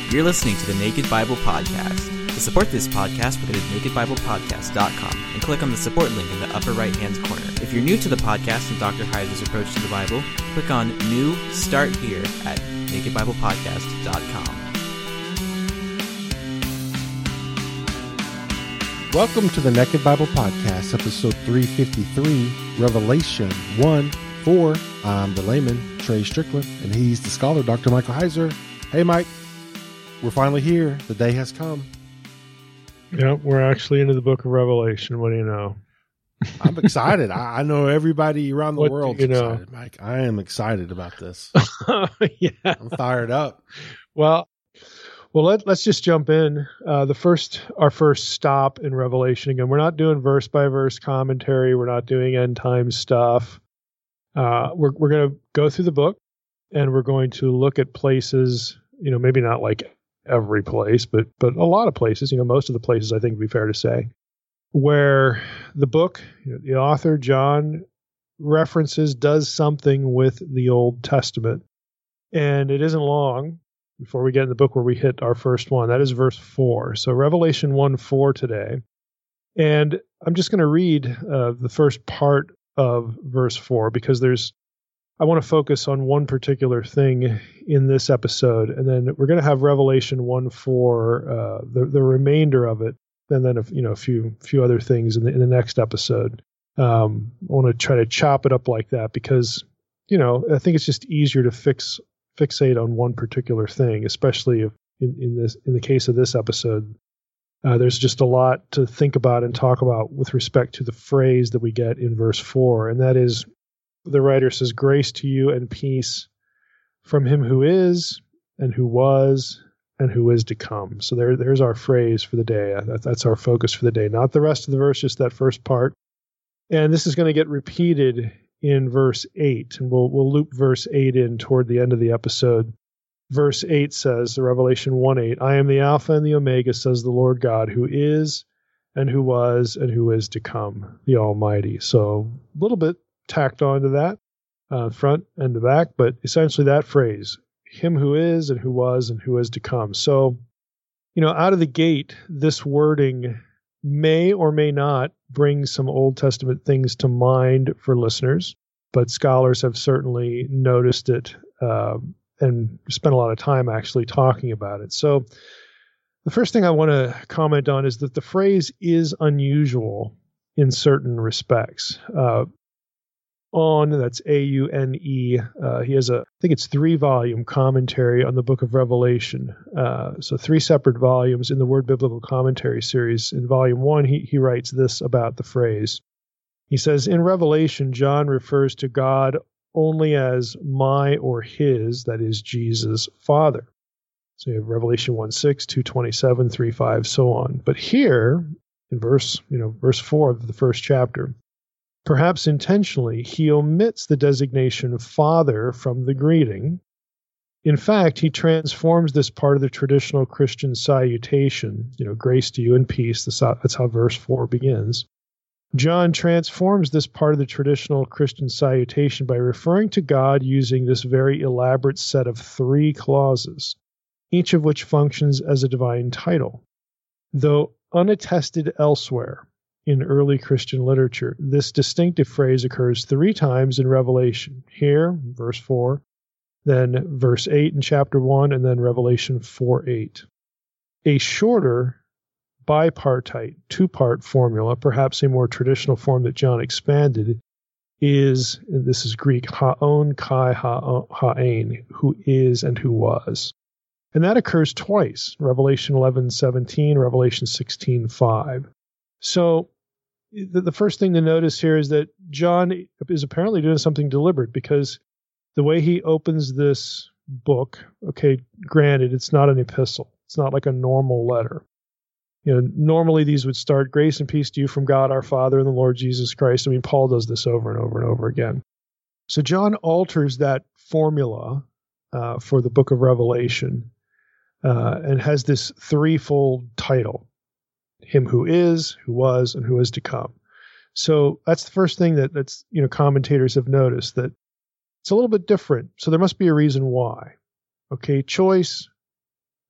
You're listening to the Naked Bible Podcast. To support this podcast, go to nakedbiblepodcast.com and click on the support link in the upper right-hand corner. If you're new to the podcast and Dr. Heiser's approach to the Bible, click on New Start Here at nakedbiblepodcast.com. Welcome to the Naked Bible Podcast, episode 353, Revelation 1:4. I'm the layman, Trey Strickland, and he's the scholar, Dr. Michael Heiser. Hey, Mike, we're finally here. The day has come. Yep, we're actually into the book of Revelation. What do you know? I'm excited. I know everybody around the world is excited, know? Mike. I am excited about this. Yeah. I'm fired up. Well, let's just jump in. Our first stop in Revelation. Again, we're not doing verse by verse commentary. We're not doing end time stuff. We're going to go through the book, and we're going to look at places. Maybe not like every place, but a lot of places. Most of the places, I think, would be fair to say, where the book, the author John does something with the Old Testament, and it isn't long before we get in the book where we hit our first one. That is verse 4. So Revelation 1:4 today. And I'm just going to read the first part of verse 4 because I want to focus on one particular thing in this episode, and then we're going to have Revelation 1:4, the remainder of it, and then a few other things in the next episode. I want to try to chop it up like that because I think it's just easier to fixate on one particular thing, especially if in the case of this episode, there's just a lot to think about and talk about with respect to the phrase that we get in verse 4, and that is, the writer says, "Grace to you and peace from him who is, and who was, and who is to come." So there's our phrase for the day. That's our focus for the day. Not the rest of the verse, just that first part. And this is going to get repeated in verse 8, and we'll loop verse 8 in toward the end of the episode. Verse 8 says, the Revelation 1:8, "I am the Alpha and the Omega, says the Lord God, who is, and who was, and who is to come, the Almighty." So a little bit tacked onto that, front and the back, but essentially that phrase, him who is and who was and who is to come. So, out of the gate, this wording may or may not bring some Old Testament things to mind for listeners, but scholars have certainly noticed it and spent a lot of time actually talking about it. So the first thing I want to comment on is that the phrase is unusual in certain respects. That's Aune. He has I think it's 3-volume commentary on the book of Revelation. So 3 separate volumes in the Word Biblical Commentary series. In volume 1, he writes this about the phrase. He says, "In Revelation, John refers to God only as my or his, that is Jesus, Father." So you have Revelation 1:6, 2:27, 3:5, so on. But here, in verse 4 of the first chapter, perhaps intentionally, he omits the designation Father from the greeting. In fact, he transforms this part of the traditional Christian salutation, grace to you and peace. That's how verse 4 begins. John transforms this part of the traditional Christian salutation by referring to God using this very elaborate set of 3 clauses, each of which functions as a divine title. Though unattested elsewhere in early Christian literature, this distinctive phrase occurs 3 times in Revelation. Here, verse 4, then verse 8 in chapter 1, and then Revelation 4:8. A shorter, bipartite, 2-part formula, perhaps a more traditional form that John expanded, this is Greek, haon kai ha'ain, who is and who was. And that occurs twice, Revelation 11:17, Revelation 16:5. So the first thing to notice here is that John is apparently doing something deliberate, because the way he opens this book, okay, granted, it's not an epistle. It's not like a normal letter. Normally these would start, "Grace and peace to you from God our Father and the Lord Jesus Christ." I mean, Paul does this over and over and over again. So John alters that formula for the book of Revelation and has this 3-fold title: him who is, who was, and who is to come. So that's the first thing that's commentators have noticed, that it's a little bit different. So there must be a reason why. Okay, choice,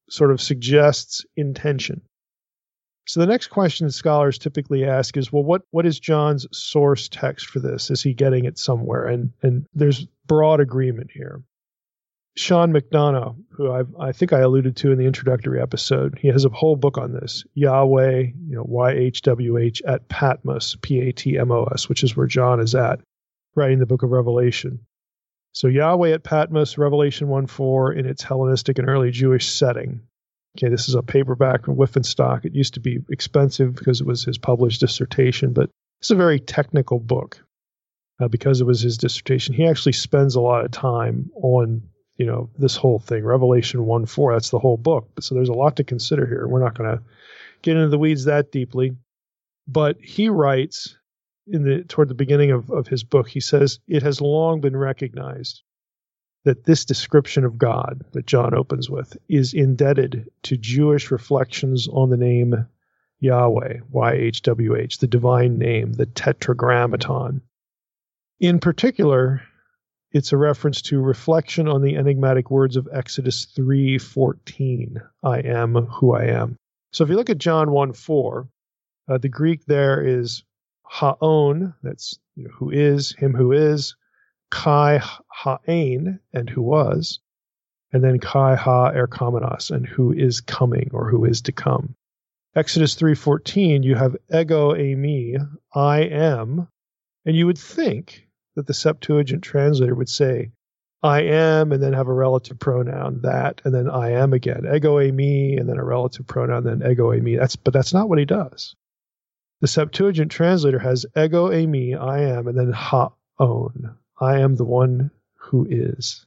sort of suggests intention. So the next question scholars typically ask is, well, what is John's source text for this? Is he getting it somewhere? And there's broad agreement here. Sean McDonough, who I think I alluded to in the introductory episode, he has a whole book on this. Yahweh, YHWH at Patmos, Patmos, which is where John is at, writing the book of Revelation. So Yahweh at Patmos, Revelation 1:4, in its Hellenistic and early Jewish setting. Okay, this is a paperback from Whiffenstock. It used to be expensive because it was his published dissertation, but it's a very technical book because it was his dissertation. He actually spends a lot of time on this whole thing, Revelation 1:4. That's the whole book. So there's a lot to consider here. We're not going to get into the weeds that deeply, but he writes toward the beginning of his book, he says, it has long been recognized that this description of God that John opens with is indebted to Jewish reflections on the name Yahweh, YHWH, the divine name, the Tetragrammaton. In particular, it's a reference to reflection on the enigmatic words of Exodus 3:14, I am who I am. So if you look at John 1:4, the Greek there is haon, that's who is, him who is, kai ha'ain, and who was, and then kai ha erkomenos, and who is coming or who is to come. Exodus 3:14, you have ego eimi, I am, and you would think that the Septuagint translator would say, I am, and then have a relative pronoun, that, and then I am again. Ego eimi, and then a relative pronoun, then ego eimi. But that's not what he does. The Septuagint translator has ego eimi, I am, and then haon. I am the one who is.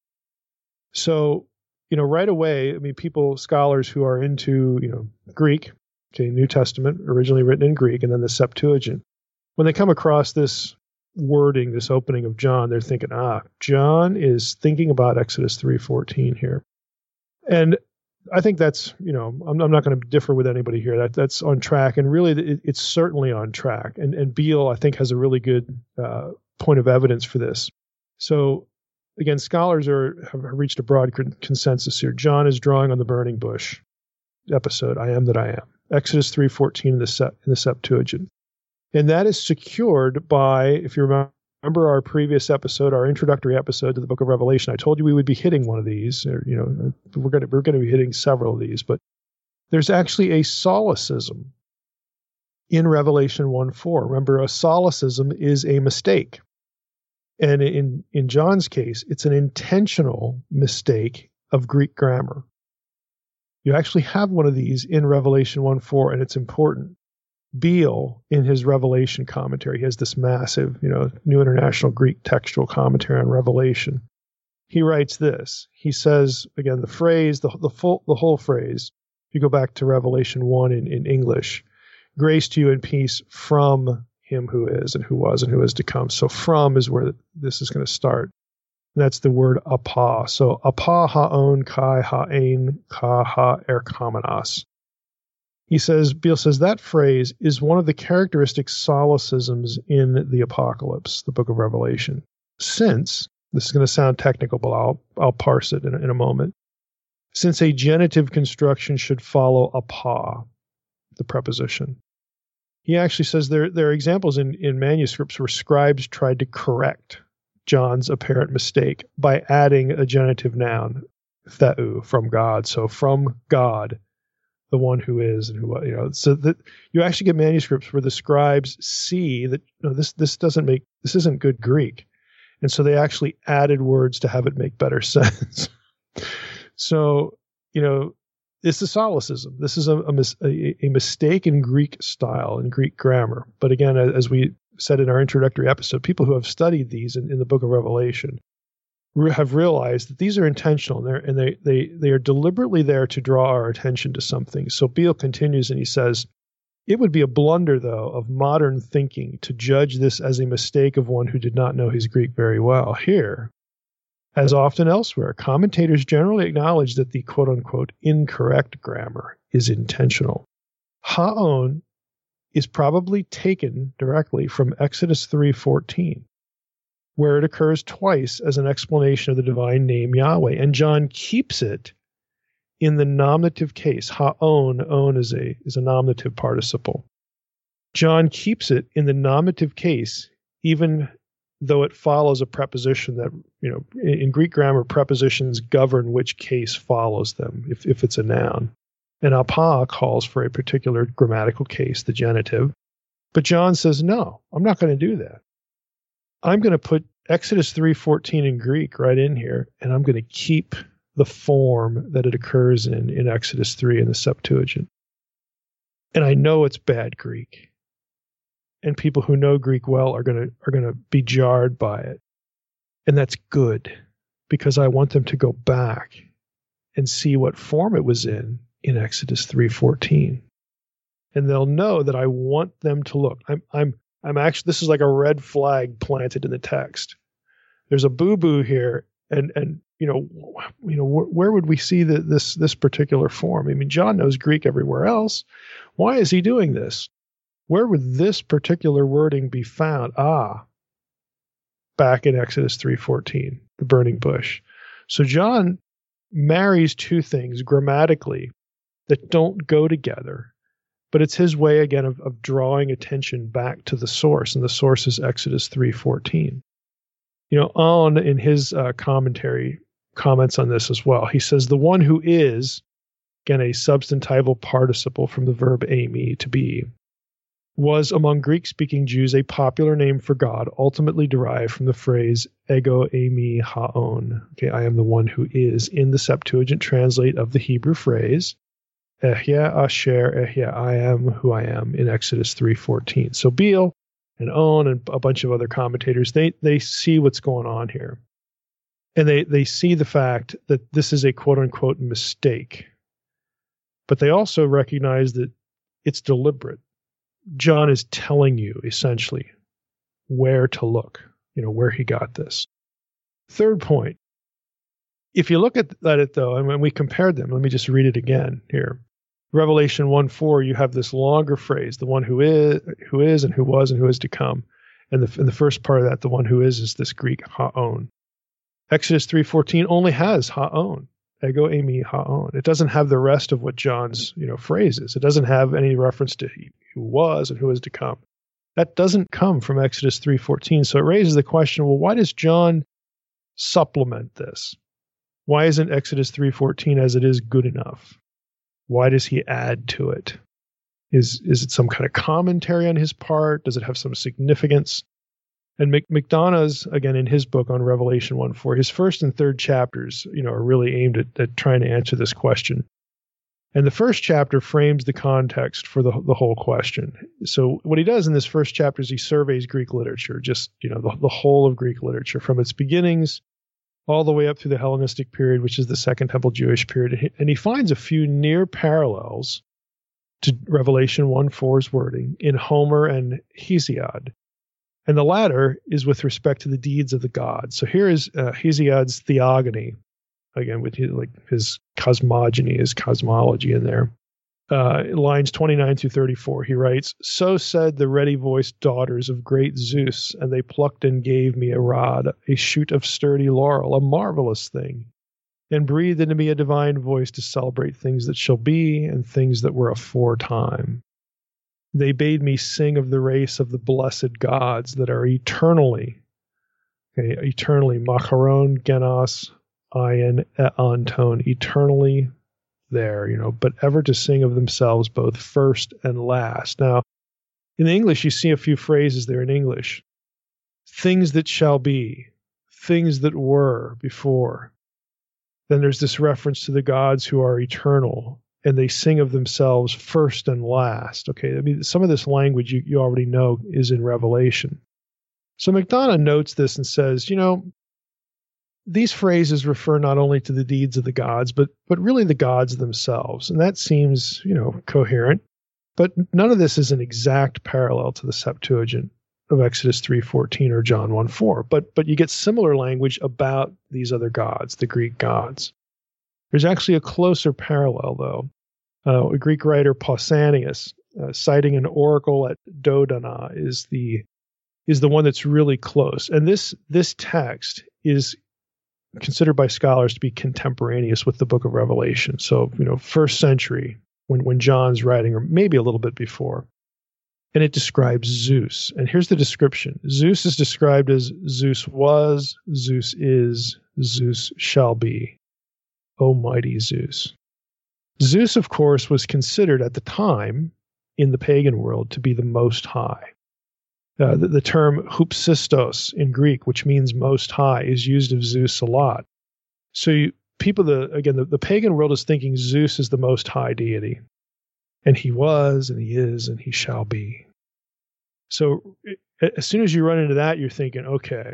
So, right away, scholars who are into, Greek, New Testament, originally written in Greek, and then the Septuagint, when they come across this wording, this opening of John, they're thinking, John is thinking about Exodus 3:14 here. And I think that's, I'm not going to differ with anybody here. That's on track, and really it's certainly on track. And Beale, I think, has a really good point of evidence for this. So again, scholars have reached a broad consensus here. John is drawing on the burning bush episode, I am that I am. Exodus 3:14 in the Septuagint. And that is secured by, if you remember our previous episode, our introductory episode to the book of Revelation, I told you we would be hitting one of these. We're going to be hitting several of these, but there's actually a solecism in Revelation 1:4. Remember, a solecism is a mistake. And in John's case, it's an intentional mistake of Greek grammar. You actually have one of these in Revelation 1:4, and it's important. Beale, in his Revelation commentary, he has this massive, New International Greek textual commentary on Revelation. He writes this. He says, again, the phrase, the whole phrase, if you go back to Revelation 1 in English, grace to you and peace from him who is and who was and who is to come. So from is where this is going to start. And that's the word apa. So apa haon kai ha'ain ka ha erkomenos. Beale says that phrase is one of the characteristic solecisms in the Apocalypse, the book of Revelation. Since, this is going to sound technical, but I'll parse it in a moment. Since a genitive construction should follow apa, the preposition. He actually says there are examples in manuscripts where scribes tried to correct John's apparent mistake by adding a genitive noun, theou, from God. So from God, the one who is and who, so that you actually get manuscripts where the scribes see that this isn't good Greek, and so they actually added words to have it make better sense. So it's a solecism. This is a mistake in Greek style and Greek grammar. But again, as we said in our introductory episode, people who have studied these in the book of Revelation have realized that these are intentional, and they are deliberately there to draw our attention to something. So Beale continues and he says, it would be a blunder, though, of modern thinking to judge this as a mistake of one who did not know his Greek very well. Here, as often elsewhere, commentators generally acknowledge that the quote-unquote incorrect grammar is intentional. Haon is probably taken directly from Exodus 3:14. Where it occurs twice as an explanation of the divine name Yahweh. And John keeps it in the nominative case. Haon, on is a nominative participle. John keeps it in the nominative case, even though it follows a preposition that, in Greek grammar, prepositions govern which case follows them, if it's a noun. And apa calls for a particular grammatical case, the genitive. But John says, no, I'm not going to do that. I'm going to put Exodus 3:14 in Greek right in here, and I'm going to keep the form that it occurs in Exodus 3 in the Septuagint. And I know it's bad Greek. And people who know Greek well are going to be jarred by it. And that's good, because I want them to go back and see what form it was in Exodus 3:14. And they'll know that I want them to look. I'm actually, this is like a red flag planted in the text. There's a boo-boo here, and where would we see this particular form? I mean, John knows Greek everywhere else. Why is he doing this? Where would this particular wording be found? Back in Exodus 3:14, the burning bush. So John marries two things grammatically that don't go together, but it's his way, again, of drawing attention back to the source, and the source is Exodus 3:14. On in his commentary comments on this as well. He says, the one who is, again, a substantival participle from the verb eimi, to be, was among Greek-speaking Jews a popular name for God, ultimately derived from the phrase ego eimi haon. Okay, I am the one who is, in the Septuagint translate of the Hebrew phrase Ehyeh asher ehyeh, I am who I am, in Exodus 3:14. So Beale and On and a bunch of other commentators, they see what's going on here. And they see the fact that this is a quote-unquote mistake. But they also recognize that it's deliberate. John is telling you, essentially, where to look, where he got this. Third point, if you look at it, though, and when we compared them, let me just read it again here. Revelation 1:4, you have this longer phrase, the one who is and who was and who is to come. And in the first part of that, the one who is this Greek haon. Exodus 3:14 only has haon, ego eimi haon. It doesn't have the rest of what John's phrases. It doesn't have any reference to who was and who is to come. That doesn't come from Exodus 3:14. So it raises the question, well, why does John supplement this? Why isn't Exodus 3:14 as it is good enough? Why does he add to it? Is it some kind of commentary on his part? Does it have some significance? And McDonough's, again, in his book on Revelation 1:4, his first and third chapters, are really aimed at trying to answer this question. And the first chapter frames the context for the whole question. So what he does in this first chapter is he surveys Greek literature, just, the whole of Greek literature from its beginnings all the way up through the Hellenistic period, which is the Second Temple Jewish period. And he finds a few near parallels to Revelation 1:4's wording in Homer and Hesiod. And the latter is with respect to the deeds of the gods. So here is Hesiod's theogony, again, with his cosmogony, his cosmology in there. Lines 29 through 34, he writes, "So said the ready-voiced daughters of great Zeus, and they plucked and gave me a rod, a shoot of sturdy laurel, a marvelous thing, and breathed into me a divine voice to celebrate things that shall be and things that were aforetime. They bade me sing of the race of the blessed gods that are eternally, macharon, genos, ayin, anton, eternally there, but ever to sing of themselves both first and last." Now, in the English, you see a few phrases there in English. Things that shall be, things that were before. Then there's this reference to the gods who are eternal, and they sing of themselves first and last. Okay, I mean, some of this language you already know is in Revelation. So McDonough notes this and says, these phrases refer not only to the deeds of the gods, but really the gods themselves. And that seems, coherent. But none of this is an exact parallel to the Septuagint of Exodus 3:14 or John 1:4. But you get similar language about these other gods, the Greek gods. There's actually a closer parallel, though. A Greek writer, Pausanias, citing an oracle at Dodona, is the one that's really close. And this text is considered by scholars to be contemporaneous with the book of Revelation. So, first century when John's writing, or maybe a little bit before. And it describes Zeus. And here's the description. Zeus is described as Zeus was, Zeus is, Zeus shall be. Almighty Zeus. Zeus, of course, was considered at the time in the pagan world to be the Most High. The term hoopsistos in Greek, which means Most High, is used of Zeus a lot. So the pagan world is thinking Zeus is the Most High deity. And he was, and he is, and he shall be. So as soon as you run into that, you're thinking, okay,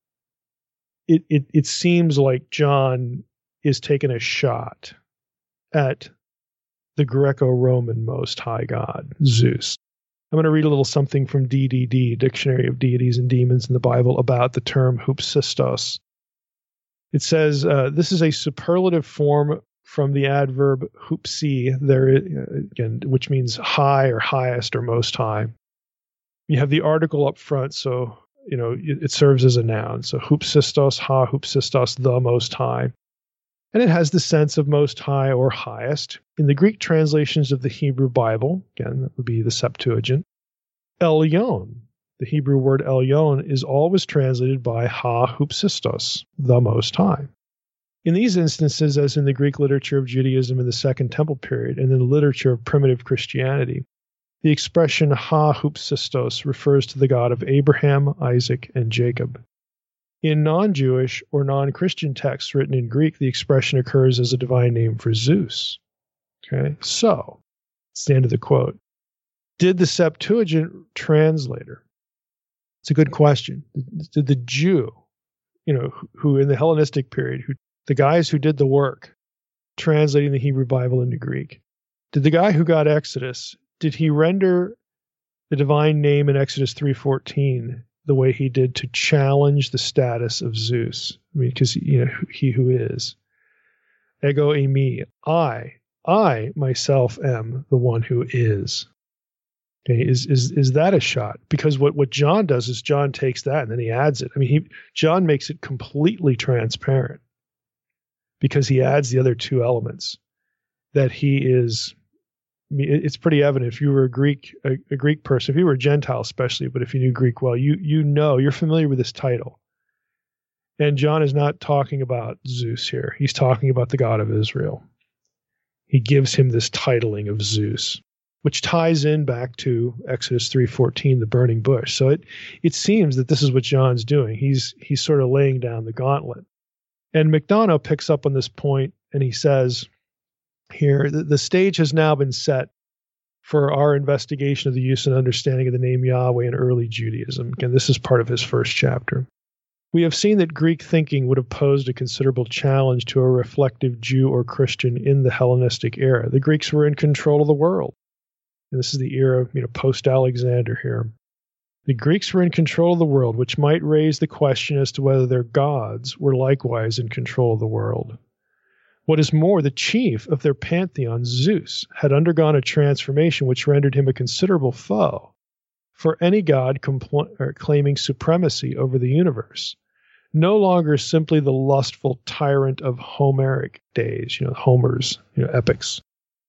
it seems like John is taking a shot at the Greco-Roman Most High God, Zeus. I'm going to read a little something from DDD, Dictionary of Deities and Demons in the Bible, about the term hoopsistos. It says, this is a superlative form from the adverb hoopsi, again, which means high or highest or most high. You have the article up front, so it serves as a noun. So hoopsistos, ha hoopsistos, the Most High. And it has the sense of most high or highest. In the Greek translations of the Hebrew Bible, again, that would be the Septuagint, Elyon, the Hebrew word Elyon, is always translated by ha hoopsistos, the Most High. In these instances, as in the Greek literature of Judaism in the Second Temple period and in the literature of primitive Christianity, the expression ha hoopsistos refers to the God of Abraham, Isaac, and Jacob. In non-Jewish or non-Christian texts written in Greek, the expression occurs as a divine name for Zeus. Okay, so it's the end of the quote. Did the Septuagint translator? It's a good question. Did the Jew, who in the Hellenistic period, the guys who did the work translating the Hebrew Bible into Greek, did the guy who got Exodus, did he render the divine name in Exodus 3:14 the way he did to challenge the status of Zeus? I mean, because, he who is. Ego eimi, I myself am the one who is. Okay, is that a shot? Because what John does is John takes that and then he adds it. I mean, John makes it completely transparent because he adds the other two elements that he is. I mean, it's pretty evident if you were a Greek person, if you were a Gentile especially, but if you knew Greek well, you're familiar with this title. And John is not talking about Zeus here. He's talking about the God of Israel. He gives him this titling of Zeus, which ties in back to Exodus 3:14, the burning bush. So it seems that this is what John's doing. He's sort of laying down the gauntlet. And McDonough picks up on this point, and he says here, the stage has now been set for our investigation of the use and understanding of the name Yahweh in early Judaism. Again, this is part of his first chapter. We have seen that Greek thinking would have posed a considerable challenge to a reflective Jew or Christian in the Hellenistic era. The Greeks were in control of the world. And this is the era, post-Alexander here. The Greeks were in control of the world, which might raise the question as to whether their gods were likewise in control of the world. What is more, the chief of their pantheon, Zeus, had undergone a transformation which rendered him a considerable foe for any god claiming supremacy over the universe. No longer simply the lustful tyrant of Homeric days, Homer's epics.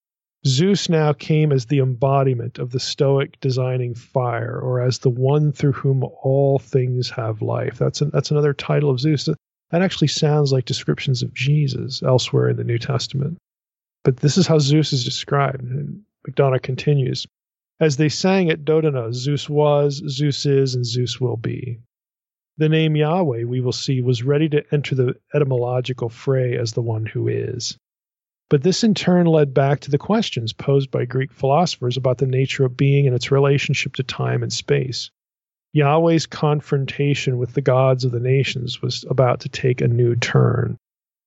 Zeus now came as the embodiment of the Stoic designing fire, or as the one through whom all things have life. That's another title of Zeus. That actually sounds like descriptions of Jesus elsewhere in the New Testament. But this is how Zeus is described. And McDonough continues, as they sang at Dodona, Zeus was, Zeus is, and Zeus will be. The name Yahweh, we will see, was ready to enter the etymological fray as the one who is. But this in turn led back to the questions posed by Greek philosophers about the nature of being and its relationship to time and space. Yahweh's confrontation with the gods of the nations was about to take a new turn.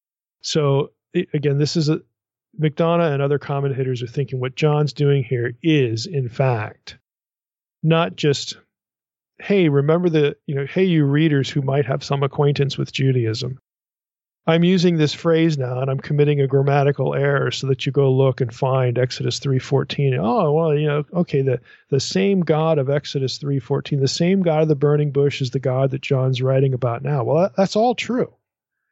So, again, McDonough and other commentators are thinking what John's doing here is, in fact, not just, hey, remember hey, you readers who might have some acquaintance with Judaism. I'm using this phrase now, and I'm committing a grammatical error so that you go look and find Exodus 3:14. Oh, well, okay, the same God of Exodus 3:14, the same God of the burning bush is the God that John's writing about now. Well, that's all true.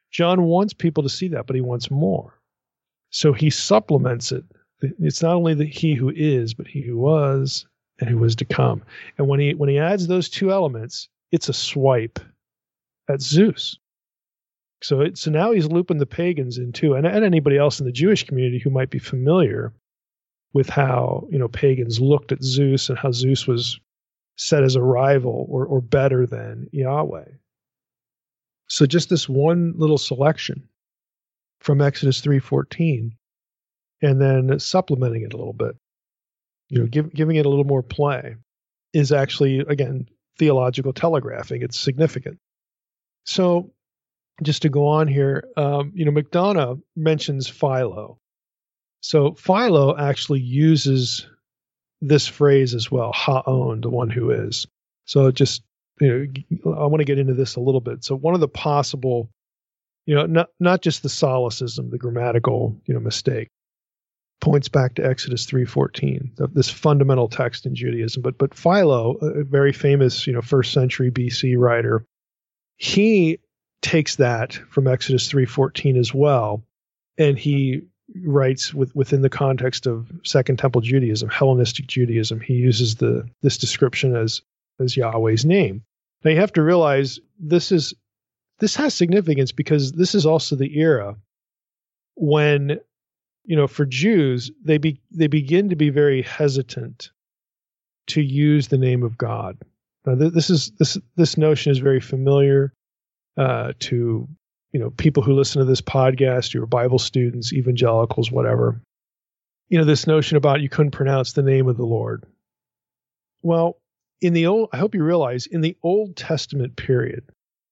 John wants people to see that, but he wants more. So he supplements it. It's not only the he who is, but he who was and who was to come. And when he adds those two elements, it's a swipe at Zeus. So now he's looping the pagans in too, and anybody else in the Jewish community who might be familiar with how pagans looked at Zeus and how Zeus was set as a rival or better than Yahweh. So just this one little selection from Exodus 3:14, and then supplementing it a little bit, giving it a little more play, is actually, again, theological telegraphing. It's significant. So just to go on here, McDonough mentions Philo. So Philo actually uses this phrase as well, ha'on, the one who is. So just, I want to get into this a little bit. So one of the possible, not just the solecism, the grammatical, mistake, points back to Exodus 3:14, this fundamental text in Judaism. But Philo, a very famous, 1st century BC writer, he takes that from Exodus 3:14 as well, and he writes within the context of Second Temple Judaism, Hellenistic Judaism. He uses this description as Yahweh's name. Now you have to realize this has significance because this is also the era when, for Jews, they begin to be very hesitant to use the name of God. Now this notion is very familiar to people who listen to this podcast, who are Bible students, evangelicals, whatever. This notion about you couldn't pronounce the name of the Lord. Well, I hope you realize, in the Old Testament period,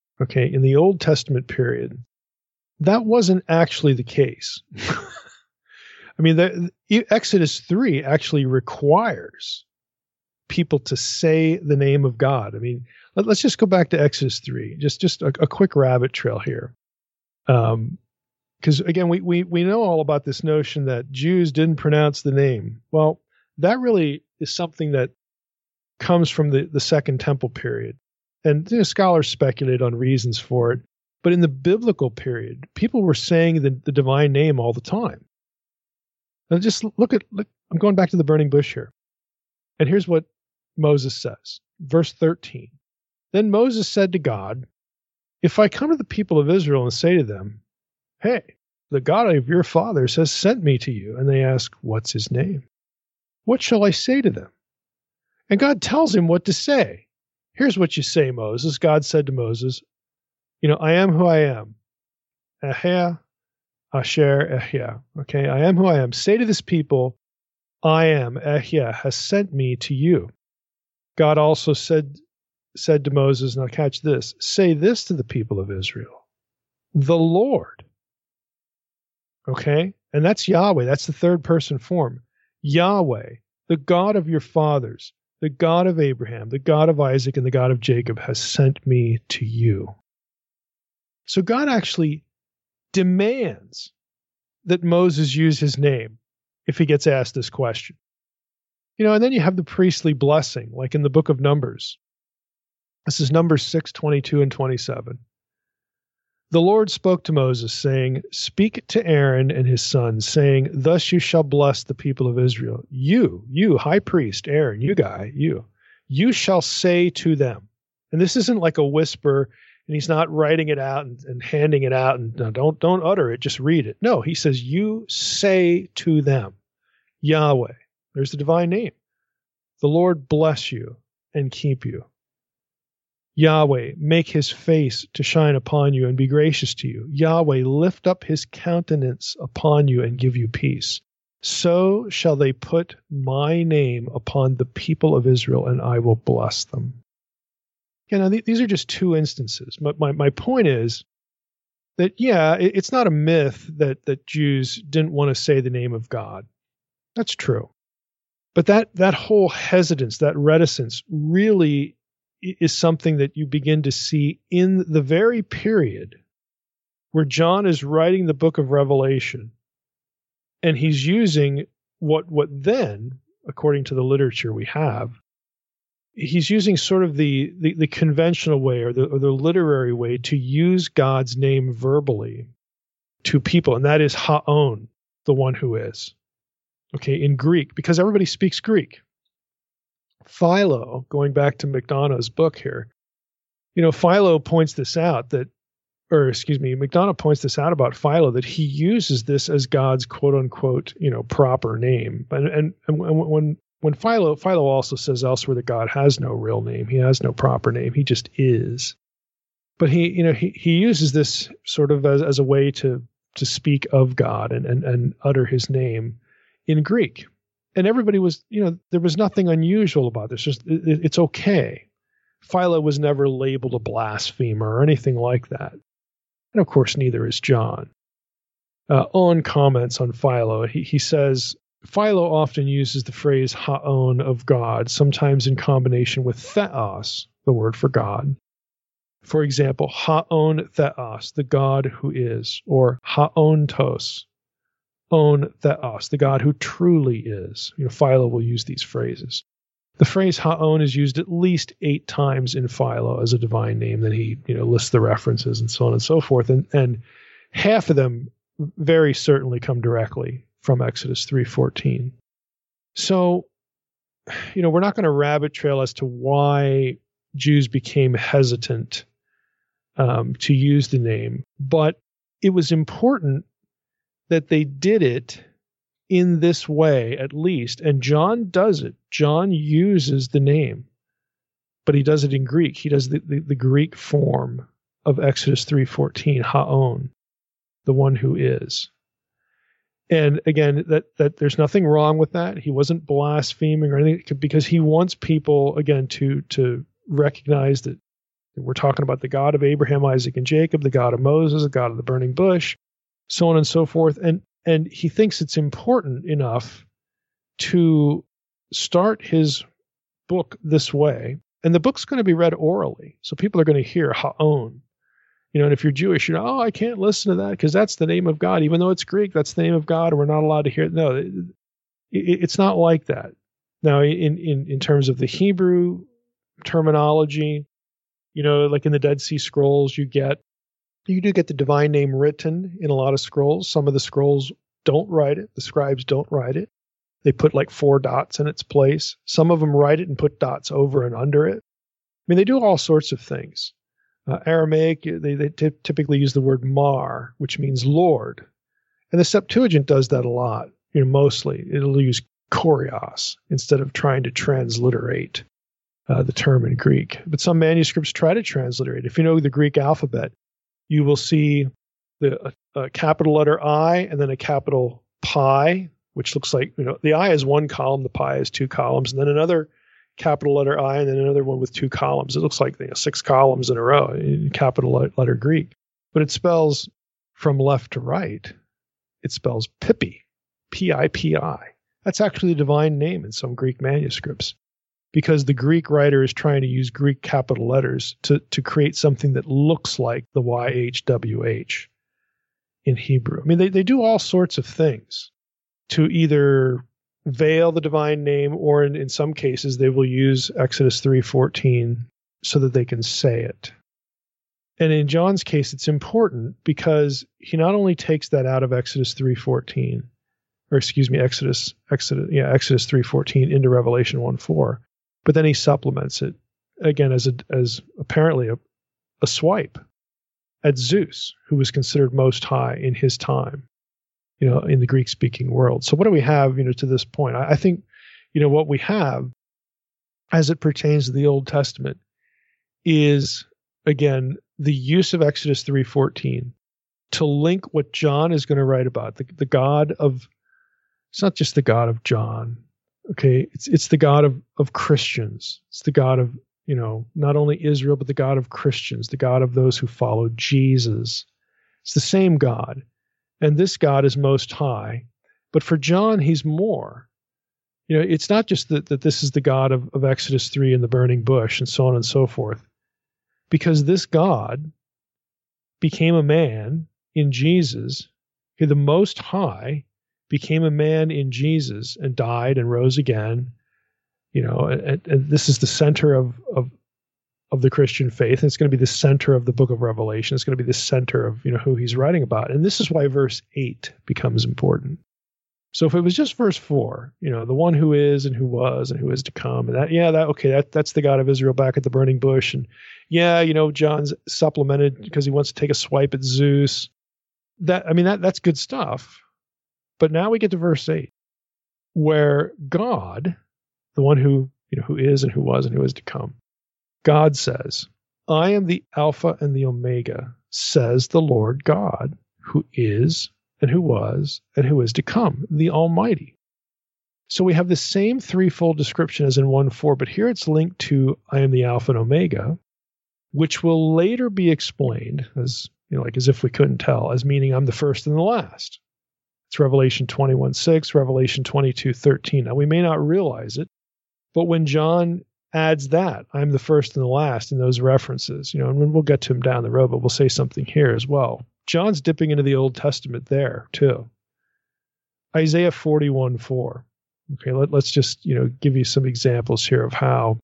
that wasn't actually the case. I mean, Exodus 3 actually requires people to say the name of God. I mean, let's just go back to Exodus 3, just a quick rabbit trail here. Because again, we know all about this notion that Jews didn't pronounce the name. Well, that really is something that comes from the Second Temple period. And scholars speculate on reasons for it. But in the biblical period, people were saying the divine name all the time. Now just look, I'm going back to the burning bush here. And here's what Moses says. Verse 13. Then Moses said to God, if I come to the people of Israel and say to them, hey, the God of your fathers has sent me to you, and they ask, what's his name? What shall I say to them? And God tells him what to say. Here's what you say, Moses. God said to Moses, I am who I am. Eheh, Asher, Eheh. Okay, I am who I am. Say to this people, I am, Eheh, has sent me to you. God also said to Moses, now catch this, say this to the people of Israel, the Lord. Okay, and that's Yahweh. That's the third person form. Yahweh, the God of your fathers, the God of Abraham, the God of Isaac, and the God of Jacob has sent me to you. So God actually demands that Moses use his name if he gets asked this question. And then you have the priestly blessing, like in the book of Numbers. This is Numbers 6:22 and 27. The Lord spoke to Moses, saying, speak to Aaron and his sons, saying, thus you shall bless the people of Israel. You, high priest, Aaron, you shall say to them. And this isn't like a whisper, and he's not writing it out and handing it out, and no, don't utter it, just read it. No, he says, you say to them, Yahweh, there's the divine name. The Lord bless you and keep you. Yahweh, make his face to shine upon you and be gracious to you. Yahweh, lift up his countenance upon you and give you peace. So shall they put my name upon the people of Israel, and I will bless them. These are just two instances. My point is that, it's not a myth that Jews didn't want to say the name of God. That's true. But that whole hesitance, that reticence, really is something that you begin to see in the very period where John is writing the book of Revelation, and he's using what then, according to the literature we have, he's using sort of the conventional way or the literary way to use God's name verbally to people, and that is Haon, the one who is. Okay, in Greek, because everybody speaks Greek. Philo, going back to McDonough's book here, Philo points this out McDonough points this out about Philo, that he uses this as God's quote unquote, proper name. And when Philo also says elsewhere that God has no real name, he has no proper name, he just is. But he uses this sort of as a way to speak of God and utter his name in Greek. And everybody was, there was nothing unusual about this. Just it's okay. Philo was never labeled a blasphemer or anything like that. And of course, neither is John. Owen comments on Philo. He says, Philo often uses the phrase Haon of God, sometimes in combination with theos, the word for God. For example, Haon theos, the God who is, or Haontos, on theos, the God who truly is. Philo will use these phrases. The phrase Haon is used at least 8 times in Philo as a divine name. Then he, lists the references and so on and so forth. And half of them very certainly come directly from Exodus 3:14. So, we're not going to rabbit trail as to why Jews became hesitant to use the name, but it was important that they did it in this way, at least. And John does it. John uses the name, but he does it in Greek. He does the Greek form of Exodus 3:14, Haon, the one who is. And again, that there's nothing wrong with that. He wasn't blaspheming or anything, because he wants people, again, to recognize that we're talking about the God of Abraham, Isaac, and Jacob, the God of Moses, the God of the burning bush, so on and so forth. And he thinks it's important enough to start his book this way. And the book's going to be read orally. So people are going to hear Haon. And if you're Jewish, I can't listen to that because that's the name of God. Even though it's Greek, that's the name of God, and we're not allowed to hear it. No, it's not like that. Now, in terms of the Hebrew terminology, like in the Dead Sea Scrolls, you do get the divine name written in a lot of scrolls. Some of the scrolls don't write it. The scribes don't write it. They put like 4 dots in its place. Some of them write it and put dots over and under it. I mean, they do all sorts of things. Aramaic, they typically use the word mar, which means Lord. And the Septuagint does that a lot. Mostly. It'll use kurios instead of trying to transliterate the term in Greek. But some manuscripts try to transliterate. If you know the Greek alphabet, you will see the capital letter I and then a capital pi, which looks like, the I is 1 column, the pi is 2 columns, and then another capital letter I and then another one with 2 columns. It looks like 6 columns in a row in capital letter Greek. But it spells from left to right. It spells Pippi, P-I-P-I. That's actually the divine name in some Greek manuscripts, because the Greek writer is trying to use Greek capital letters to create something that looks like the YHWH in Hebrew. I mean, they do all sorts of things to either veil the divine name, or in some cases, they will use Exodus 3:14 so that they can say it. And in John's case, it's important because he not only takes that out of Exodus 3:14, or excuse me, Exodus 3:14 into Revelation 1:4, but then he supplements it again as apparently a swipe at Zeus, who was considered most high in his time, in the Greek-speaking world. So what do we have, to this point? I think, what we have as it pertains to the Old Testament is, again, the use of Exodus 3:14 to link what John is going to write about, the God of, it's not just the God of John, okay? It's the God of Christians. It's the God of, not only Israel, but the God of Christians, the God of those who follow Jesus. It's the same God. And this God is most high. But for John, he's more. It's not just that this is the God of Exodus 3 and the burning bush and so on and so forth. Because this God became a man in Jesus. The Most High became a man in Jesus and died and rose again, and this is the center of the Christian faith. And it's going to be the center of the book of Revelation. It's going to be the center of, who he's writing about. And this is why verse 8 becomes important. So if it was just verse 4, the one who is and who was and who is to come, and that's the God of Israel back at the burning bush. And John's supplemented because he wants to take a swipe at Zeus. That's good stuff. But now we get to verse 8, where God, the one who is and who was and who is to come, God says, I am the Alpha and the Omega, says the Lord God, who is and who was and who is to come, the Almighty. So we have the same threefold description as in 1:4, but here it's linked to I am the Alpha and Omega, which will later be explained as if we couldn't tell, as meaning I'm the first and the last. It's Revelation 21:6, Revelation 22:13. Now we may not realize it, but when John adds that, I'm the first and the last in those references, and we'll get to him down the road, but we'll say something here as well. John's dipping into the Old Testament there too. Isaiah 41:4. Okay, let's just, give you some examples here of how,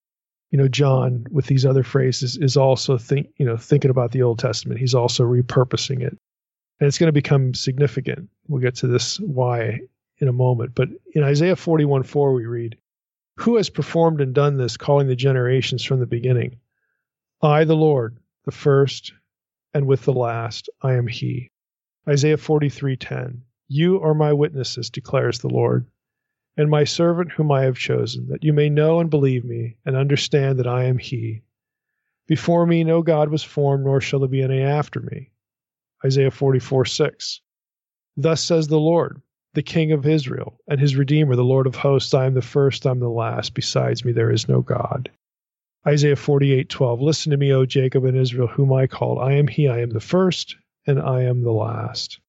John with these other phrases is also thinking about the Old Testament. He's also repurposing it. And it's going to become significant. We'll get to this why in a moment. But in Isaiah 41:4, we read, who has performed and done this, calling the generations from the beginning? I, the Lord, the first, and with the last, I am he. Isaiah 43:10, you are my witnesses, declares the Lord, and my servant whom I have chosen, that you may know and believe me, and understand that I am he. Before me no God was formed, nor shall there be any after me. Isaiah 44:6, thus says the Lord, the King of Israel, and his Redeemer, the Lord of hosts, I am the first, I am the last, besides me there is no God. Isaiah 48:12, listen to me, O Jacob and Israel, whom I called. I am he, I am the first, and I am the last.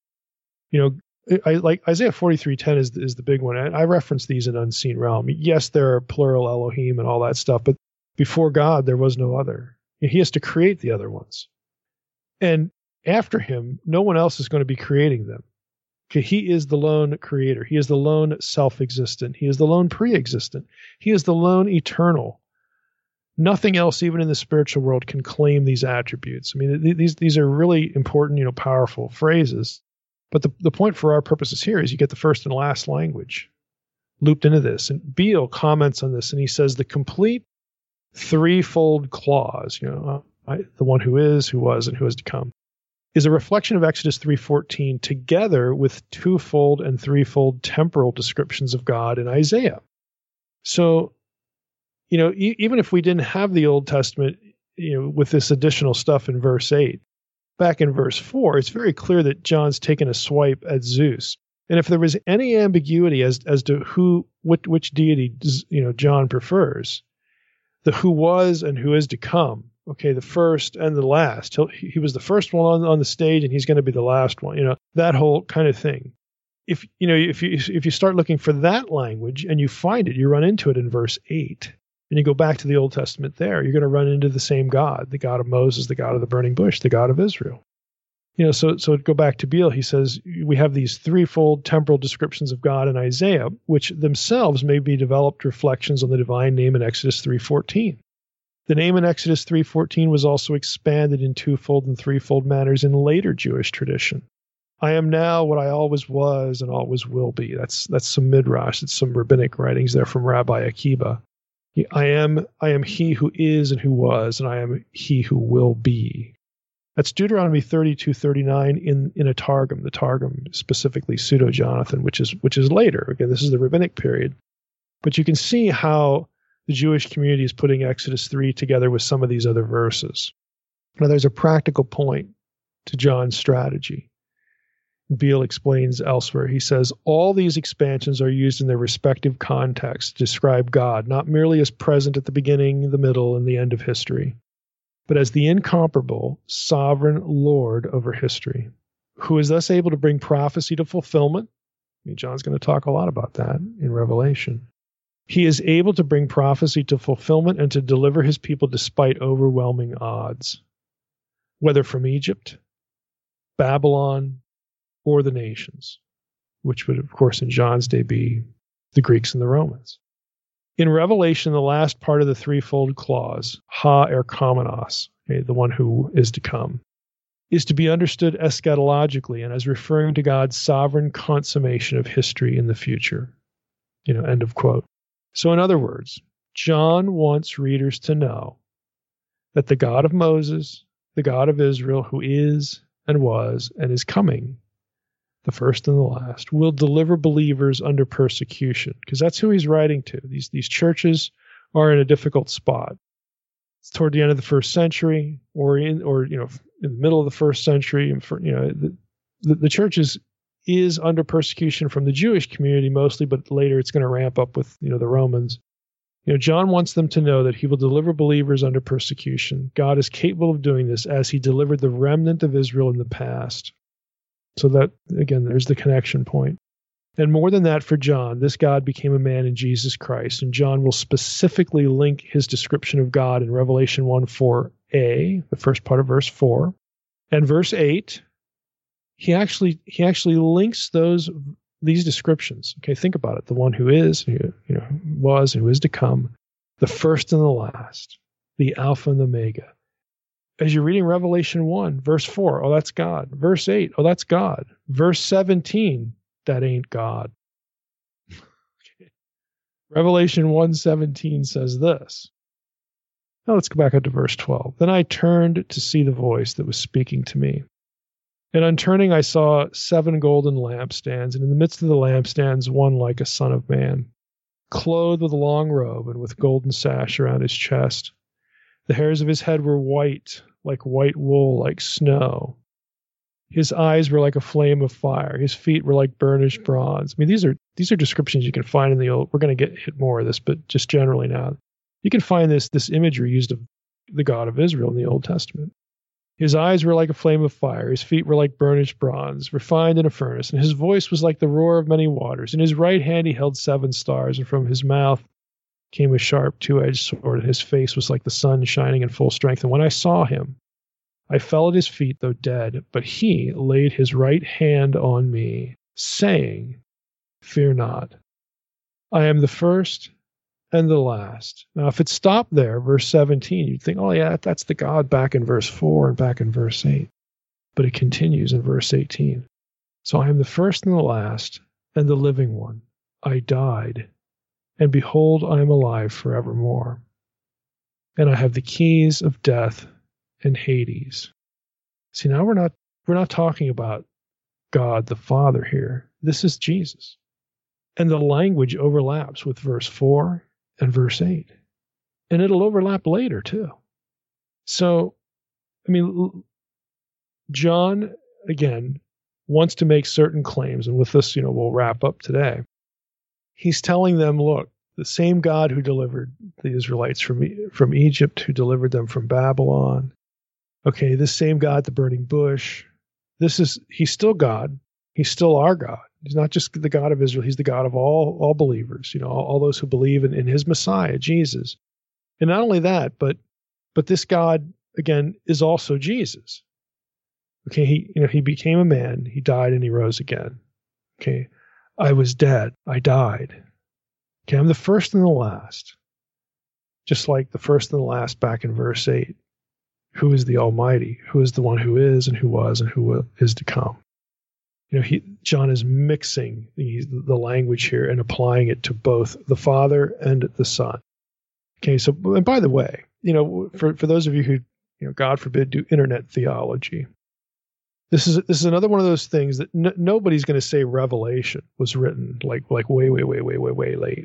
Like Isaiah 43:10 is the big one. I reference these in Unseen Realm. Yes, there are plural Elohim and all that stuff, but before God, there was no other. He has to create the other ones. And after him, no one else is going to be creating them. Okay, he is the lone creator. He is the lone self-existent. He is the lone pre-existent. He is the lone eternal. Nothing else, even in the spiritual world, can claim these attributes. These are really important, powerful phrases. But the point for our purposes here is you get the first and last language looped into this. And Beale comments on this, and he says the complete threefold clause, the one who is, who was, and who is to come, is a reflection of Exodus 3:14 together with twofold and threefold temporal descriptions of God in Isaiah. So, even if we didn't have the Old Testament, with this additional stuff in verse 8, back in verse 4, it's very clear that John's taken a swipe at Zeus. And if there was any ambiguity as to which deity, John prefers, the who was and who is to come, okay, the first and the last. He was the first one on the stage, and he's going to be the last one. That whole kind of thing. If you start looking for that language and you find it, you run into it in verse 8, and you go back to the Old Testament there, you're going to run into the same God, the God of Moses, the God of the burning bush, the God of Israel. So go back to Beale. He says we have these threefold temporal descriptions of God in Isaiah, which themselves may be developed reflections on the divine name in Exodus 3:14. The name in Exodus 3:14 was also expanded in twofold and threefold manners in later Jewish tradition. I am now what I always was and always will be. That's some midrash. It's some rabbinic writings there from Rabbi Akiba. I am he who is and who was, and I am he who will be. That's Deuteronomy 32:39 in a Targum. The Targum, specifically Pseudo-Jonathan, which is later. Again, this is the rabbinic period. But you can see how the Jewish community is putting Exodus 3 together with some of these other verses. Now, there's a practical point to John's strategy. Beale explains elsewhere. He says, all these expansions are used in their respective contexts to describe God, not merely as present at the beginning, the middle, and the end of history, but as the incomparable, sovereign Lord over history, who is thus able to bring prophecy to fulfillment. John's going to talk a lot about that in Revelation. He is able to bring prophecy to fulfillment and to deliver his people despite overwhelming odds, whether from Egypt, Babylon, or the nations, which would, of course, in John's day be the Greeks and the Romans. In Revelation, the last part of the threefold clause, ha erchomenos, okay, the one who is to come, is to be understood eschatologically and as referring to God's sovereign consummation of history in the future. End of quote. So in other words, John wants readers to know that the God of Moses, the God of Israel, who is and was and is coming, the first and the last, will deliver believers under persecution, because that's who he's writing to. These churches are in a difficult spot. It's toward the end of the first century, or in the middle of the first century. The church is under persecution from the Jewish community mostly, but later it's going to ramp up with the Romans. John wants them to know that he will deliver believers under persecution. God is capable of doing this as he delivered the remnant of Israel in the past. So that, again, there's the connection point. And more than that, for John, this God became a man in Jesus Christ. And John will specifically link his description of God in Revelation 1:4a, the first part of verse 4, and verse 8. He actually links these descriptions. Okay, think about it. The one who is, was, and who is to come, the first and the last, the Alpha and the Omega. As you're reading Revelation 1, verse 4, oh, that's God. Verse 8, oh, that's God. Verse 17, that ain't God. Okay. Revelation 1:17 says this. Now let's go back up to verse 12. Then I turned to see the voice that was speaking to me. And on turning, I saw 7 golden lampstands, and in the midst of the lampstands, one like a son of man, clothed with a long robe and with golden sash around his chest. The hairs of his head were white, like white wool, like snow. His eyes were like a flame of fire. His feet were like burnished bronze. I mean, these are descriptions you can find in the Old. We're going to hit more of this, but just generally now, you can find this imagery used of the God of Israel in the Old Testament. His eyes were like a flame of fire. His feet were like burnished bronze, refined in a furnace. And his voice was like the roar of many waters. In his right hand he held 7 stars, and from his mouth came a sharp 2-edged sword, and his face was like the sun shining in full strength. And when I saw him, I fell at his feet, though dead, but he laid his right hand on me, saying, fear not. I am the first and the last. Now, if it stopped there, verse 17, you'd think, oh yeah, that's the God back in verse 4 and back in verse 8. But it continues in verse 18. So I am the first and the last and the living one. I died, and behold, I am alive forevermore. And I have the keys of death and Hades. See, now we're not talking about God the Father here. This is Jesus. And the language overlaps with verse 4 and verse 8. And it'll overlap later too. So, I mean, John, again, wants to make certain claims. And with this, we'll wrap up today. He's telling them, look, the same God who delivered the Israelites from Egypt, who delivered them from Babylon. Okay, this same God at the burning bush. He's still God. He's still our God. He's not just the God of Israel. He's the God of all believers, all those who believe in his Messiah, Jesus. And not only that, but this God, again, is also Jesus. Okay, he became a man, he died, and he rose again. Okay, I was dead, I died. Okay, I'm the first and the last. Just like the first and the last back in verse 8. Who is the Almighty? Who is the one who is and who was and who is to come? John is mixing the language here and applying it to both the Father and the Son. Okay, so, and by the way, for those of you who, God forbid, do internet theology, this is another one of those things that nobody's going to say Revelation was written like way late.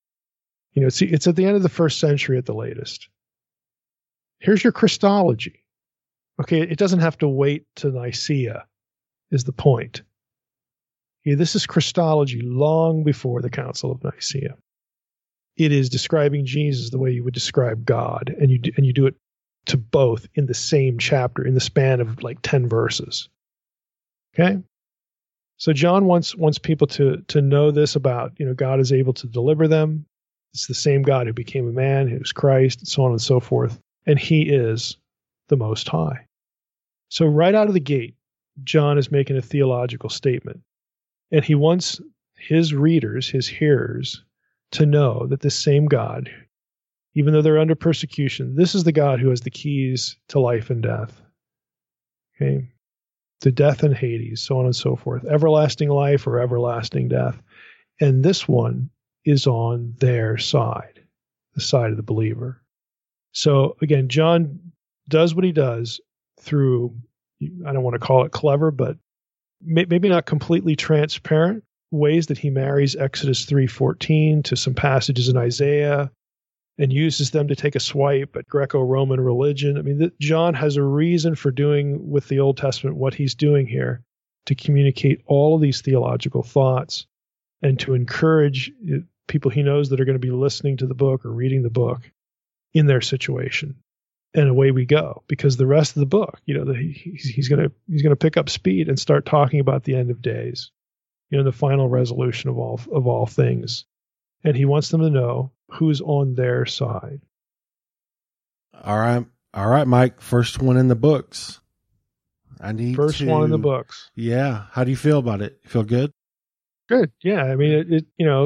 It's at the end of the first century at the latest. Here's your Christology. Okay, it doesn't have to wait to Nicaea, is the point. Yeah, this is Christology long before the Council of Nicaea. It is describing Jesus the way you would describe God, and you do it to both in the same chapter in the span of like 10 verses. Okay? So John wants people to know this about, God is able to deliver them. It's the same God who became a man, who's Christ, and so on and so forth. And he is the Most High. So right out of the gate, John is making a theological statement. And he wants his readers, his hearers, to know that this same God, even though they're under persecution, this is the God who has the keys to life and death. Okay? To death and Hades, so on and so forth. Everlasting life or everlasting death. And this one is on their side, the side of the believer. So again, John does what he does through, I don't want to call it clever, but maybe not completely transparent ways that he marries Exodus 3:14 to some passages in Isaiah and uses them to take a swipe at Greco-Roman religion. I mean, John has a reason for doing with the Old Testament what he's doing here, to communicate all of these theological thoughts and to encourage people he knows that are going to be listening to the book or reading the book in their situation. And away we go, because the rest of the book, he's going to pick up speed and start talking about the end of days, the final resolution of all things. And he wants them to know who's on their side. All right, Mike. First one in the books. One in the books. Yeah. How do you feel about it? You feel good? Good. Yeah. I mean,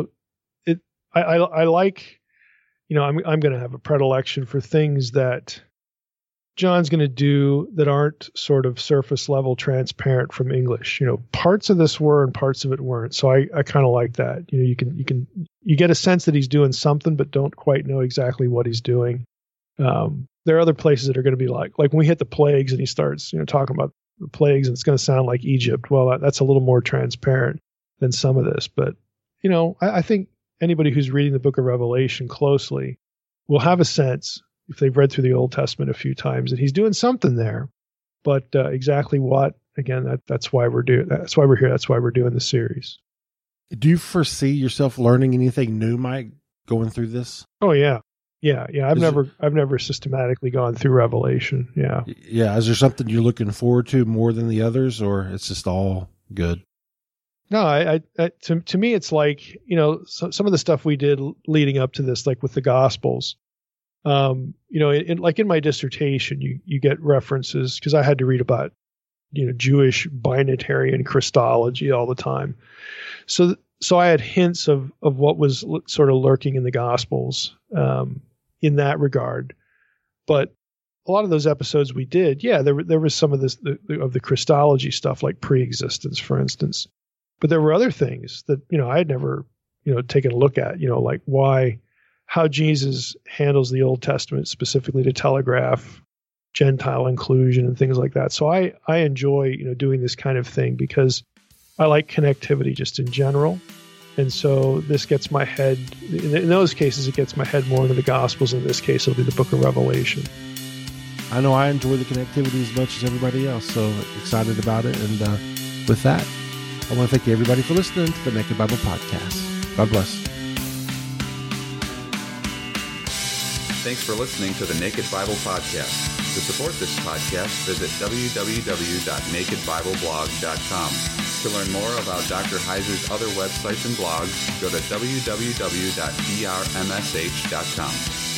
I like, I'm going to have a predilection for things that John's going to do that aren't sort of surface level transparent from English. Parts of this were and parts of it weren't. So I kind of like that. You get a sense that he's doing something, but don't quite know exactly what he's doing. There are other places that are going to be like when we hit the plagues and he starts, talking about the plagues, and it's going to sound like Egypt. Well, that's a little more transparent than some of this. But, I think anybody who's reading the book of Revelation closely will have a sense, if they've read through the Old Testament a few times, that he's doing something there. But exactly what, again, that's why we're here. That's why we're doing the series. Do you foresee yourself learning anything new, Mike, going through this? Oh, yeah. Yeah. I've never systematically gone through Revelation. Yeah. Yeah. Is there something you're looking forward to more than the others, or it's just all good? No, to me, it's like, some of the stuff we did leading up to this, like with the Gospels, in my dissertation, you get references, because I had to read about, Jewish binitarian Christology all the time. So I had hints of what was sort of lurking in the Gospels, in that regard. But a lot of those episodes we did, there was some of this, of the Christology stuff, like pre-existence, for instance. But there were other things that, I had never, taken a look at, like how Jesus handles the Old Testament, specifically to telegraph Gentile inclusion and things like that. So I enjoy, doing this kind of thing, because I like connectivity just in general. And so this gets my head, in those cases, it gets my head more into the Gospels. In this case, it'll be the book of Revelation. I know I enjoy the connectivity as much as everybody else, so excited about it. And with that, I want to thank everybody for listening to the Naked Bible Podcast. God bless. Thanks for listening to the Naked Bible Podcast. To support this podcast, visit www.nakedbibleblog.com. To learn more about Dr. Heiser's other websites and blogs, go to www.drmsh.com.